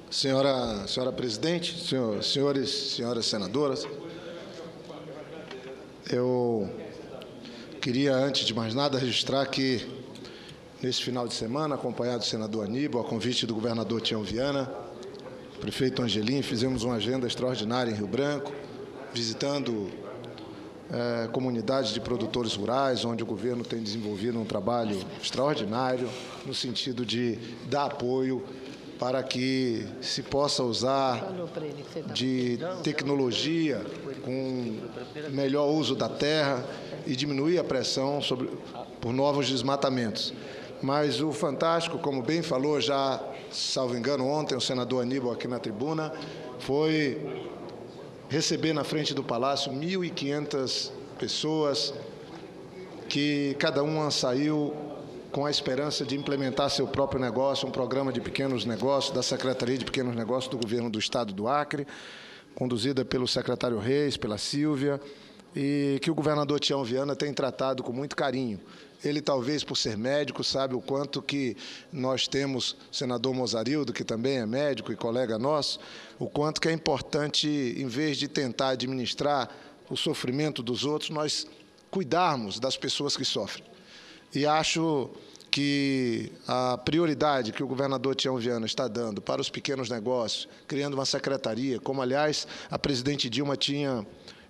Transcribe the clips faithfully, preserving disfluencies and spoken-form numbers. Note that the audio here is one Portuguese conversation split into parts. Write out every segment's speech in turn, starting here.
Senhora, senhora presidente, senhor, senhores, senhoras senadoras, eu queria, antes de mais nada, registrar que, nesse final de semana, acompanhado do senador Aníbal, a convite do governador Tião Viana, prefeito Angelim, fizemos uma agenda extraordinária em Rio Branco, visitando é, comunidades de produtores rurais, onde o governo tem desenvolvido um trabalho extraordinário no sentido de dar apoio para que se possa usar de tecnologia com melhor uso da terra e diminuir a pressão sobre, por novos desmatamentos. Mas o fantástico, como bem falou já, salvo engano, ontem o senador Aníbal aqui na tribuna, foi receber na frente do Palácio mil e quinhentas pessoas que cada uma saiu com a esperança de implementar seu próprio negócio, um programa de pequenos negócios da Secretaria de Pequenos Negócios do Governo do Estado do Acre, conduzida pelo secretário Reis, pela Sílvia, e que o governador Tião Viana tem tratado com muito carinho. Ele, talvez por ser médico, sabe o quanto que nós temos, o senador Mozarildo, que também é médico e colega nosso, o quanto que é importante, em vez de tentar administrar o sofrimento dos outros, nós cuidarmos das pessoas que sofrem. E acho que a prioridade que o governador Tião Viana está dando para os pequenos negócios, criando uma secretaria, como, aliás, a presidente Dilma tinha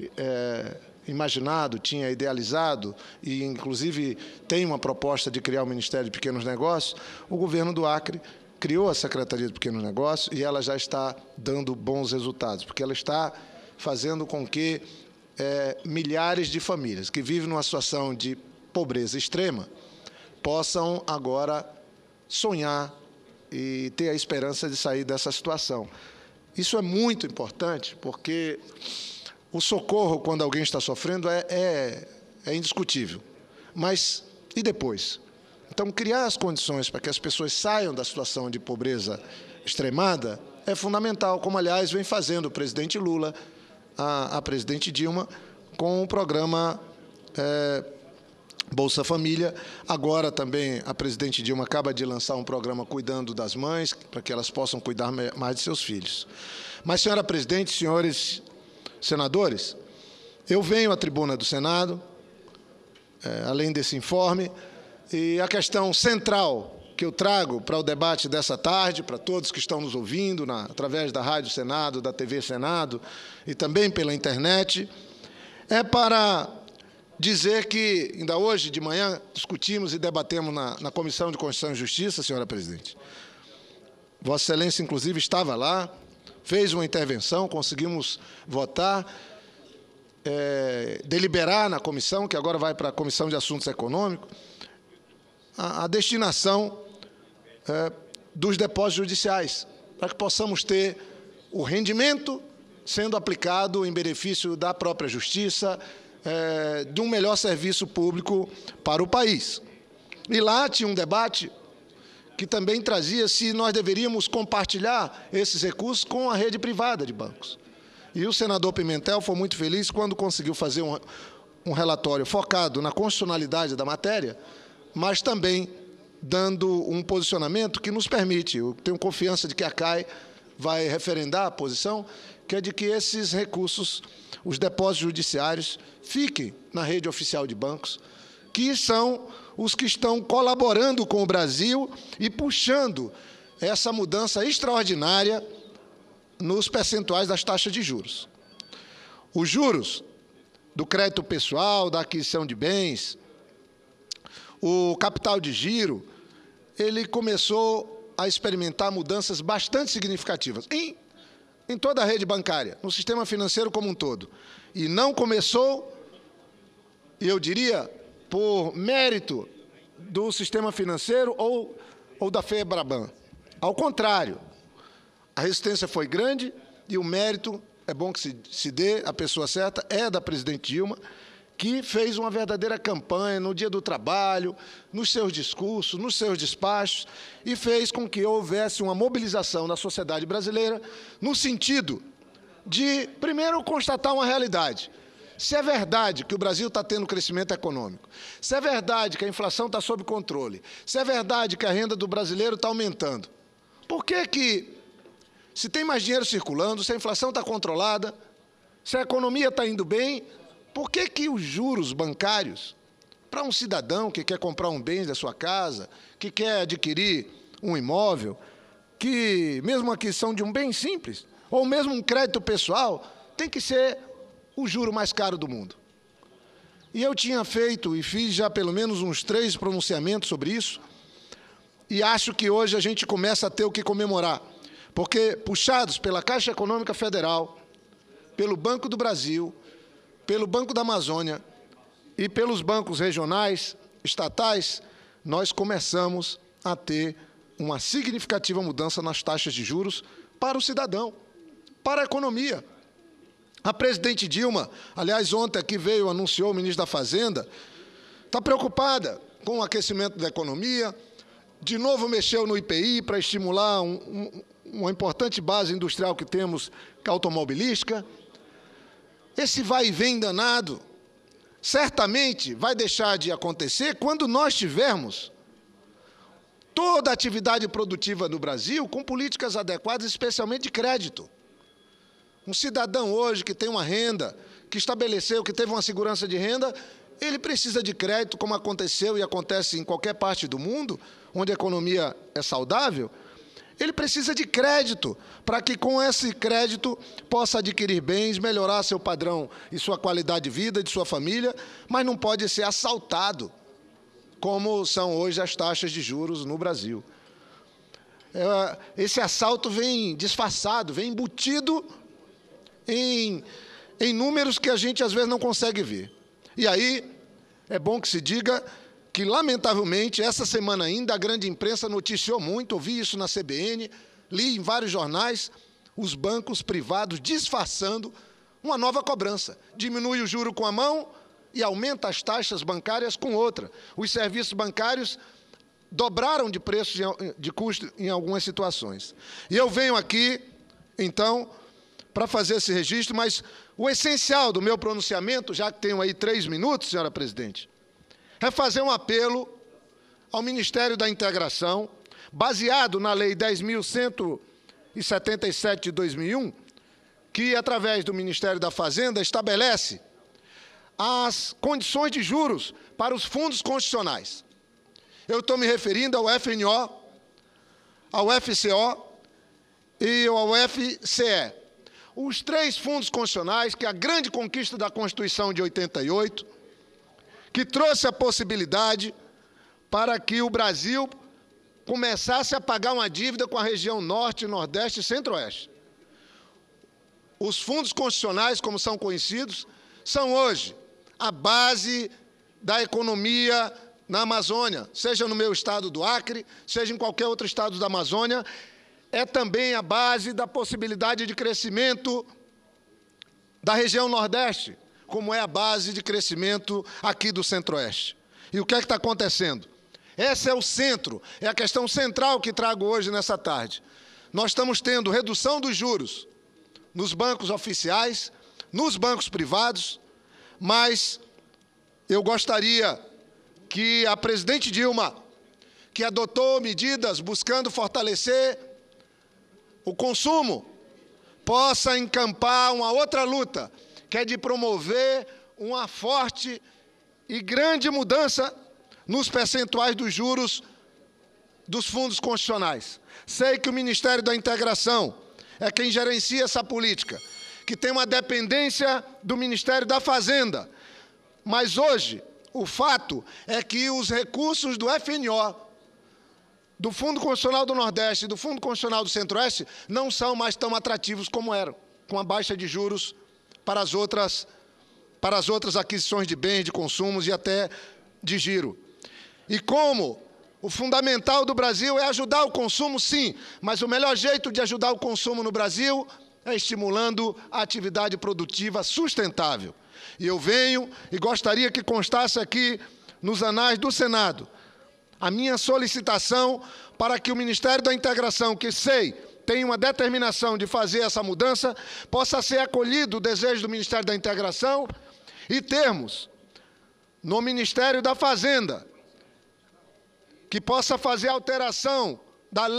é, imaginado, tinha idealizado, e, inclusive, tem uma proposta de criar o Ministério de Pequenos Negócios, o governo do Acre criou a Secretaria de Pequenos Negócios e ela já está dando bons resultados, porque ela está fazendo com que é, milhares de famílias que vivem numa situação de pobreza extrema possam agora sonhar e ter a esperança de sair dessa situação. Isso é muito importante, porque o socorro, quando alguém está sofrendo, é, é, é indiscutível. Mas, e depois? Então, criar as condições para que as pessoas saiam da situação de pobreza extremada é fundamental, como, aliás, vem fazendo o presidente Lula, a, a presidente Dilma, com o programa é, Bolsa Família. Agora também a presidente Dilma acaba de lançar um programa cuidando das mães, para que elas possam cuidar mais de seus filhos. Mas, senhora presidente, senhores senadores, eu venho à tribuna do Senado, é, além desse informe, e a questão central que eu trago para o debate dessa tarde, para todos que estão nos ouvindo, na, através da Rádio Senado, da T V Senado e também pela internet, é para dizer que, ainda hoje de manhã, discutimos e debatemos na, na Comissão de Constituição e Justiça, senhora presidente. Vossa Excelência, inclusive, estava lá, fez uma intervenção, conseguimos votar, é, deliberar na comissão, que agora vai para a Comissão de Assuntos Econômicos, a, a destinação é, dos depósitos judiciais, para que possamos ter o rendimento sendo aplicado em benefício da própria Justiça, É, de um melhor serviço público para o país. E lá tinha um debate que também trazia se nós deveríamos compartilhar esses recursos com a rede privada de bancos. E o senador Pimentel foi muito feliz quando conseguiu fazer um, um relatório focado na constitucionalidade da matéria, mas também dando um posicionamento que nos permite, eu tenho confiança de que a C A I vai referendar a posição, que é de que esses recursos, os depósitos judiciários, fiquem na rede oficial de bancos, que são os que estão colaborando com o Brasil e puxando essa mudança extraordinária nos percentuais das taxas de juros. Os juros do crédito pessoal, da aquisição de bens, o capital de giro, ele começou a experimentar mudanças bastante significativas em, em toda a rede bancária, no sistema financeiro como um todo. E não começou, eu diria, por mérito do sistema financeiro ou, ou da FEBRABAN. Ao contrário, a resistência foi grande e o mérito, é bom que se, se dê, a pessoa certa, é da presidente Dilma, que fez uma verdadeira campanha no Dia do Trabalho, nos seus discursos, nos seus despachos, e fez com que houvesse uma mobilização da sociedade brasileira no sentido de, primeiro, constatar uma realidade. Se é verdade que o Brasil está tendo crescimento econômico, se é verdade que a inflação está sob controle, se é verdade que a renda do brasileiro está aumentando, por que que, se tem mais dinheiro circulando, se a inflação está controlada, se a economia está indo bem, por que que os juros bancários, para um cidadão que quer comprar um bem da sua casa, que quer adquirir um imóvel, que mesmo a aquisição de um bem simples, ou mesmo um crédito pessoal, tem que ser o juro mais caro do mundo? E eu tinha feito e fiz já pelo menos uns três pronunciamentos sobre isso, e acho que hoje a gente começa a ter o que comemorar, porque puxados pela Caixa Econômica Federal, pelo Banco do Brasil, pelo Banco da Amazônia e pelos bancos regionais, estatais, nós começamos a ter uma significativa mudança nas taxas de juros para o cidadão, para a economia. A presidente Dilma, aliás, ontem aqui veio, anunciou o ministro da Fazenda, está preocupada com o aquecimento da economia, de novo mexeu no I P I para estimular um, um, uma importante base industrial que temos, que é a automobilística. Esse vai e vem danado certamente vai deixar de acontecer quando nós tivermos toda a atividade produtiva no Brasil com políticas adequadas, especialmente de crédito. Um cidadão hoje que tem uma renda, que estabeleceu, que teve uma segurança de renda, ele precisa de crédito, como aconteceu e acontece em qualquer parte do mundo, onde a economia é saudável. Ele precisa de crédito, para que com esse crédito possa adquirir bens, melhorar seu padrão e sua qualidade de vida, de sua família, mas não pode ser assaltado, como são hoje as taxas de juros no Brasil. Esse assalto vem disfarçado, vem embutido em, em números que a gente às vezes não consegue ver. E aí, é bom que se diga que, lamentavelmente, essa semana ainda a grande imprensa noticiou muito, ouvi isso na C B N, li em vários jornais, os bancos privados disfarçando uma nova cobrança. Diminui o juro com a mão e aumenta as taxas bancárias com outra. Os serviços bancários dobraram de preço de custo em algumas situações. E eu venho aqui, então, para fazer esse registro, mas o essencial do meu pronunciamento, já que tenho aí três minutos, senhora presidente, é fazer um apelo ao Ministério da Integração, baseado na Lei dez mil cento e setenta e sete de dois mil e um, que, através do Ministério da Fazenda, estabelece as condições de juros para os fundos constitucionais. Eu estou me referindo ao F N O, ao F C O e ao F C E. Os três fundos constitucionais, que é a grande conquista da Constituição de oitenta e oito, que trouxe a possibilidade para que o Brasil começasse a pagar uma dívida com a região Norte, Nordeste e Centro-Oeste. Os fundos constitucionais, como são conhecidos, são hoje a base da economia na Amazônia, seja no meu estado do Acre, seja em qualquer outro estado da Amazônia, é também a base da possibilidade de crescimento da região Nordeste, como é a base de crescimento aqui do Centro-Oeste. E o que é que está acontecendo? Esse é o centro, é a questão central que trago hoje nessa tarde. Nós estamos tendo redução dos juros nos bancos oficiais, nos bancos privados, mas eu gostaria que a presidente Dilma, que adotou medidas buscando fortalecer o consumo, possa encampar uma outra luta, que é de promover uma forte e grande mudança nos percentuais dos juros dos fundos constitucionais. Sei que o Ministério da Integração é quem gerencia essa política, que tem uma dependência do Ministério da Fazenda, mas hoje o fato é que os recursos do F N O, do Fundo Constitucional do Nordeste e do Fundo Constitucional do Centro-Oeste não são mais tão atrativos como eram, com a baixa de juros para as outras, para as outras aquisições de bens, de consumos e até de giro. E como o fundamental do Brasil é ajudar o consumo, sim, mas o melhor jeito de ajudar o consumo no Brasil é estimulando a atividade produtiva sustentável. E eu venho e gostaria que constasse aqui nos anais do Senado a minha solicitação para que o Ministério da Integração, que sei tem uma determinação de fazer essa mudança, possa ser acolhido o desejo do Ministério da Integração e termos no Ministério da Fazenda, que possa fazer alteração da lei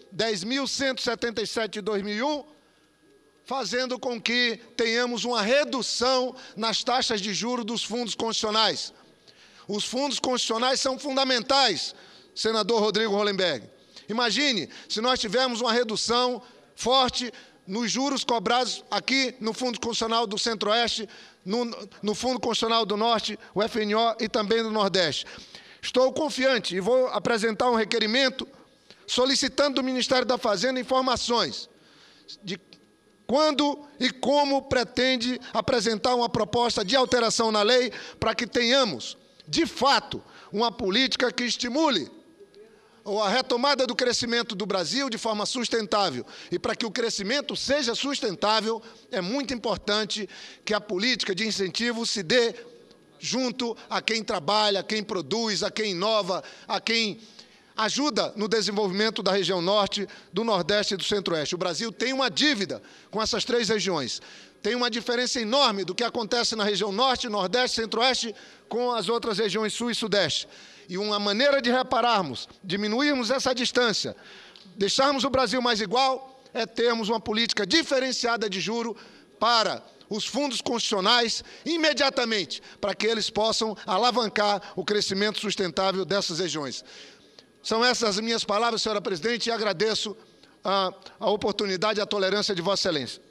dez mil cento e setenta e sete de dois mil e um, fazendo com que tenhamos uma redução nas taxas de juros dos fundos constitucionais. Os fundos constitucionais são fundamentais, senador Rodrigo Hollenberg. Imagine se nós tivermos uma redução forte nos juros cobrados aqui no Fundo Constitucional do Centro-Oeste, no, no Fundo Constitucional do Norte, o F N O e também do Nordeste. Estou confiante e vou apresentar um requerimento solicitando do Ministério da Fazenda informações de quando e como pretende apresentar uma proposta de alteração na lei para que tenhamos, de fato, uma política que estimule a retomada do crescimento do Brasil de forma sustentável. E para que o crescimento seja sustentável, é muito importante que a política de incentivo se dê junto a quem trabalha, a quem produz, a quem inova, a quem ajuda no desenvolvimento da região norte, do nordeste e do centro-oeste. O Brasil tem uma dívida com essas três regiões. Tem uma diferença enorme do que acontece na região norte, nordeste, centro-oeste com as outras regiões sul e sudeste. E uma maneira de repararmos, diminuirmos essa distância, deixarmos o Brasil mais igual, é termos uma política diferenciada de juro para os fundos constitucionais imediatamente, para que eles possam alavancar o crescimento sustentável dessas regiões. São essas as minhas palavras, senhora presidente, e agradeço a, a oportunidade e a tolerância de Vossa Excelência.